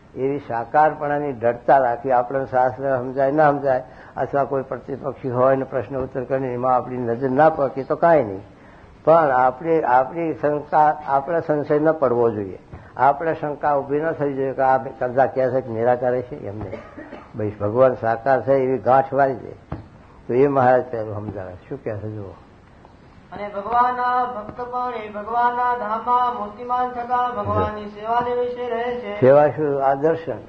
એવી સાકારપણાની દ્રઢતા રાખી. આપણે શાસ્ત્ર સમજાય ના સમજાય અથવા કોઈ પ્રતિપક્ષી હોય ને પ્રશ્ન ઉત્તર કરીને એમાં આપણી નજર ના પકે તો કાંઈ નહીં, પણ આપણી શંકા, આપણે સંશય ન પડવો જોઈએ. આપણે શંકા ઉભી ન થઈ જોઈએ કે આ કરતા કહે છે કે નિરાકારે છે, એમને ભાઈ ભગવાન સાકાર છે એવી ગાંઠ વાળી દે. તો એ મહારાજ પહેલું સમજાવે. શું કહે છે જુઓ. અને ભગવાનના ભક્ત પણ એ ભગવાનના ધામમાં મૂર્તિમાન થતા ભગવાનની સેવાને વિશે રહે છે. સેવા શું? આ દર્શન.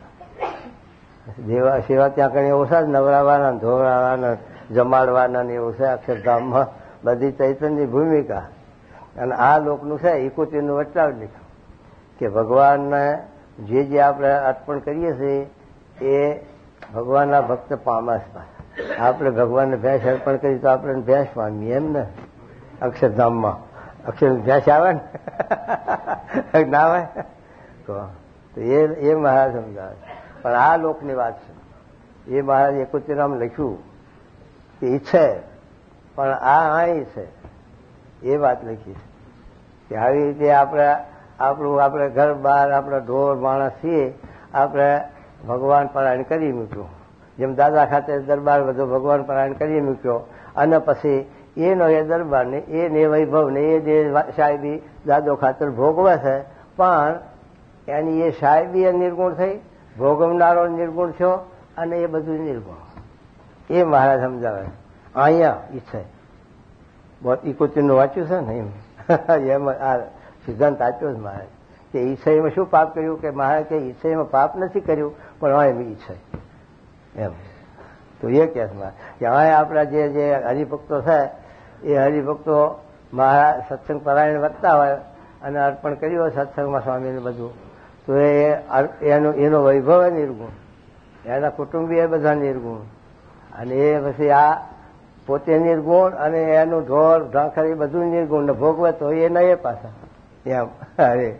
સેવા ત્યાં કઈ ઓછા જ નવરાવાના, ધોવરાવાના, જમાડવાના ને એવું છે અક્ષરધામમાં. બધી ચૈતન્યની ભૂમિકા. અને આ લોકનું છે ઇકોતેરનું વટાવી લીધું કે ભગવાનને જે આપણે અર્પણ કરીએ છીએ એ ભગવાનના ભક્ત પામસ. આપણે ભગવાનને ભેંસ અર્પણ કરી તો આપણે ભેંસ પામીએ એમ ને. અક્ષરધામમાં અક્ષર ભેંસ આવે ને ના આવે તો એ મહારાજ સમજાવે. પણ આ લોકની વાત છે. એ મહારાજ 71 લખ્યું કે ઈચ્છે પણ આ છે એ વાત લખી કે આવી રીતે આપણે ઘર બહાર આપણે ઢોર માણસ છીએ, આપણે ભગવાન પરાયણ કરી મૂક્યું. જેમ દાદા ખાતે દરબાર બધો ભગવાન પરાયણ કરી મૂક્યો અને પછી એનો એ દરબાર ને એ વૈભવ ને એ સાહેબી દાદો ખાતર ભોગવે છે, પણ એની એ સાહેબી એ નિર્ગુણ થઈ, ભોગવનારો નિર્ગુણ થયો અને એ બધું નિર્ગુણ. એ મહારાજ સમજાવે. અહીંયા ઈચ્છે બહુ 71 વાંચ્યું છે ને એમ આ સિદ્ધાંત આપ્યો છે મહારાજ કે ઈચ્છામાં શું પાપ કર્યું કે મહારાજ કે ઈચ્છામાં પાપ નથી કર્યું પણ હા એમ ઈચ્છે એમ. તો એ કહે કે હવે આપણા જે હરિભક્તો છે એ હરિભક્તો મહારાજ સત્સંગ પરાયણ વધતા હોય અને અર્પણ કર્યું હોય સત્સંગમાં સ્વામીને બધું, તો એનો વૈભવ એ નિર્ગુણ, એના કુટુંબી એ બધા નિર્ગુણ, અને એ પછી આ પોતે નિર્ગુણ અને એનું ઢોર ઢાંખર એ બધું નિર્ગુણ ને ભોગવે તો એ નહીં પાછા એમ. અરે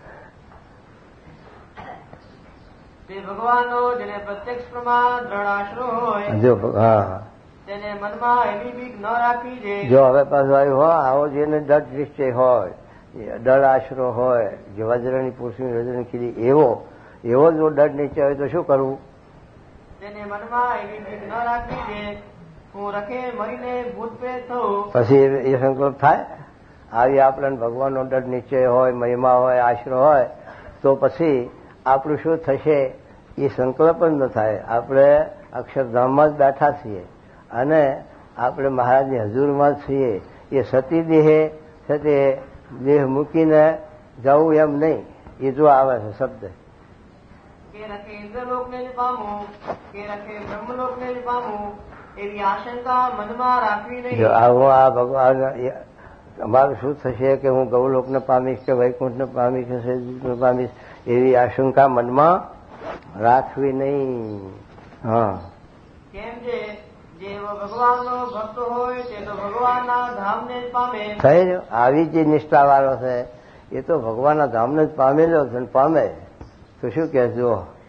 ભગવાનનો જેને પ્રત્યક્ષ પ્રમાણ દ્રઢ આશરો હોય જો હા તેને મનમાં એવી બીક ન રાખવી જોઈએ. જો હવે પાછું આવ્યું હોય આવો જેને દઢ નિશ્ચય હોય, દઢ આશરો હોય, જે વજ્રની પુરુષની વજ્રની ખીલી એવો જો દઢ નિશ્ચય હોય તો શું કરવું? તેને મનમાં એવી બીક ન રાખવી જોઈએ હું રખે મરીને ભૂત પ્રેત થઉં. પછી એ સંકલ્પ થાય. આવી આપણને ભગવાનનો દઢ નિશ્ચય હોય, મહિમા હોય, આશરો હોય તો પછી આપણું શું થશે એ સંકલ્પ જ ન થાય. આપણે અક્ષરધામમાં જ બેઠા છીએ અને આપણે મહારાજની હજુરમાં જ છીએ. એ સતી દેહે છે તે દેહ મૂકીને જવું એમ નહીં. એ જો આવે છે શબ્દ કે રખે ઇન્દ્રલોકને જ પામું કે રખે બ્રહ્મલોકને જ પામું એવી આશંકા મનમાં રાખવી નહીં. જો આવું આ ભગવાન અમારું શું થશે કે હું ગૌલોકને પામીશ કે વૈકુંઠને પામીશ કે સદગુરુને પામીશ એવી આશંકા મનમાં રાખવી નહીં. હા કેમ છે જે ભગવાનનો ભક્ત હોય તે તો ભગવાનના ધામને જ પામે. થઈ આવી જે નિષ્ઠા વાળો છે એ તો ભગવાનના ધામને જ પામેલો છે ને પામે. તો શું કે જો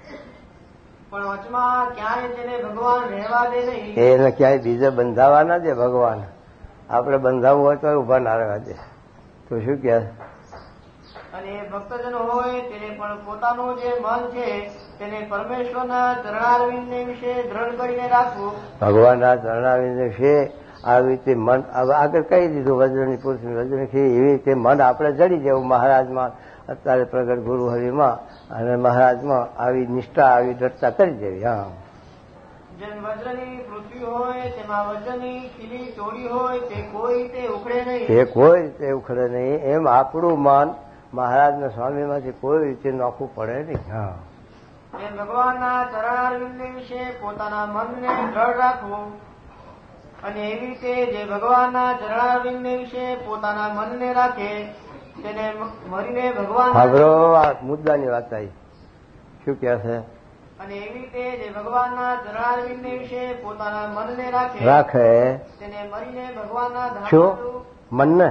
પણ વચમાં ક્યાંય તેને ભગવાન રહેવા દે નહીં. એને ક્યાંય બીજે બંધાવા ના દે ભગવાન. આપણે બંધાવવું હોય તો ઉભા ના રહેવા દે. તો શું કે અને ભક્તજનો હોય તેને પણ પોતાનું જે મન છે તેને પરમેશ્વરના ચરણારવિંદ વિશે દ્રઢ કરીને રાખવું. ભગવાનના ચરણારવિંદ વિશે આવી રીતે મન આગળ કહી દીધું. વજ્રની પુરુષની વજ્રની એવી રીતે મન આપણે જડી જવું મહારાજમાં, અત્યારે પ્રગટ ગુરુ હરિમાં અને મહારાજમાં આવી નિષ્ઠા આવી દ્રઢતા કરી દેવી. હા જેમ વજ્રની પૃથ્વી હોય તેમાં વજ્રની ખીલી ચોરી હોય તે કોઈ તે ઉખડે નહીં. તે કોઈ રીતે ઉખડે નહીં. એમ આપણું મન મહારાજના સ્વામીમાંથી કોઈ રીતે નોખવું પડે નહીં. હા એમ ભગવાનના ચરણારવિંદ વિશે પોતાના મનને દ્રઢ રાખવું. અને એવી રીતે જે ભગવાનના ચરણારવિંદ વિશે પોતાના મનને રાખે તેને મરીને ભગવાન. સાંભળો આ મુદ્દાની વાત આવી. શું કહે છે? અને એવી રીતે જે ભગવાનના ચરણારવિંદ વિશે પોતાના મનને રાખે તેને મરીને ભગવાનના ધામ. શું મનને?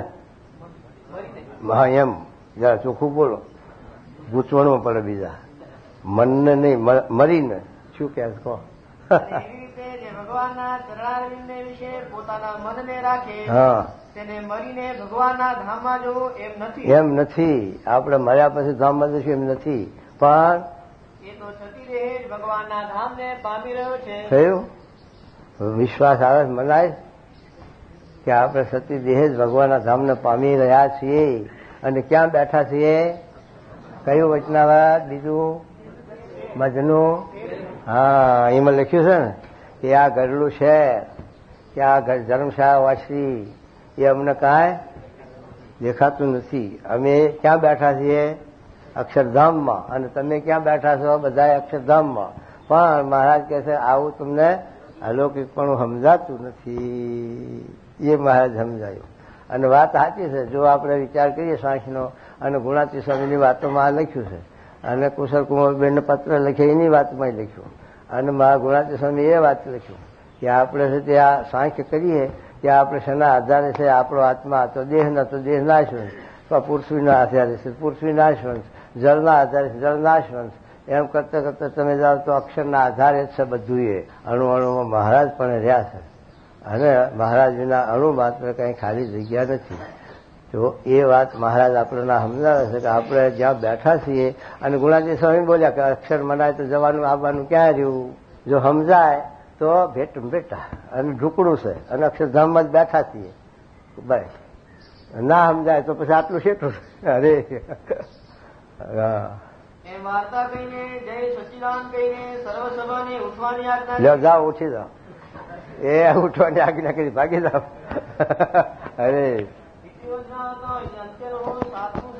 હા એમ જરા ચોખ્ખું બોલો, ગૂંચવણમાં પડે બીજા. મનને નહીં મરીને. શું કહે કહો? એવી રીતે જે ભગવાનના ચરણારવિંદ વિશે પોતાના મનને રાખે તેને મરીને ભગવાનના ધામમાં જવું એમ નથી. એમ નથી. આપણે મર્યા પછી ધામમાં જશું એમ નથી. પણ એ તો તો સતી દેહ જ ભગવાનના ધામને પામી રહ્યો છે. થયું? વિશ્વાસ આવે મનાય કે આપણે સતી દેહ જ ભગવાનના ધામને પામી રહ્યા છીએ. અને ક્યાં બેઠા છીએ? કયું વચનાવાદ? બીજું મજનું. હા, એમાં લખ્યું છે ને કે આ ઘરડું છે કે આ ધર્મશાળા વાસી એ અમને કાંઈ દેખાતું નથી. અમે ક્યાં બેઠા છીએ? અક્ષરધામમાં. અને તમે ક્યાં બેઠા છો? બધા અક્ષરધામમાં. પણ મહારાજ કહે છે આવું તમને અલૌકિક પણ સમજાતું નથી. એ મહારાજ સમજાયું. અને વાત સાચી છે. જો આપણે વિચાર કરીએ સાંખનો અને ગુણાતી સ્વામીની વાતોમાં આ લખ્યું છે. અને કુશલ કુમારબેનને પત્ર લખે એની વાતમાં લખ્યું. અને મારા ગુણાતી સ્વામી એ વાત લખ્યું કે આપણે છે તે આ સાંખ્ય કરીએ કે આપણે શેના આધારે છે? આપણો આત્મા તો દેહ ન તો દેહ નાશવંશ, તો પૃથ્વીના આધારે છે પૃથ્વી નાશવંશ, જળના આધારે છે જળ નાશવંશ. એમ કરતા કરતા તમે જાઓ તો અક્ષરના આધારે જ છે બધું. એ અણુ અણુમાં મહારાજ પણ રહ્યા છે. અને મહારાજ વિના અણુ માત્ર કંઈ ખાલી જગ્યા નથી. તો એ વાત મહારાજ આપણને સમજાવે છે કે આપણે જ્યાં બેઠા છીએ. અને ગુણાજી સ્વામી બોલ્યા કે અક્ષર મનાય તો જવાનું આવવાનું ક્યાં રહ્યું? જો સમજાય તો ભેટા અને ઢુકડું છે અને અક્ષરધામમાં જ બેઠા છીએ. બસ ના સમજાય તો પછી આટલું શેઠું. અરે એ વાર્તા કહીને જય સચ્ચિદાન કહીને સર્વસભાને ઉઠવાની આજ્ઞા. લ્યો જાઓ, ઉઠી જાઓ. એ ઉઠવાની આજ્ઞા કરી ભાગી જાઓ. અરે બીજી યોજના હતો અત્યારે હું 7મું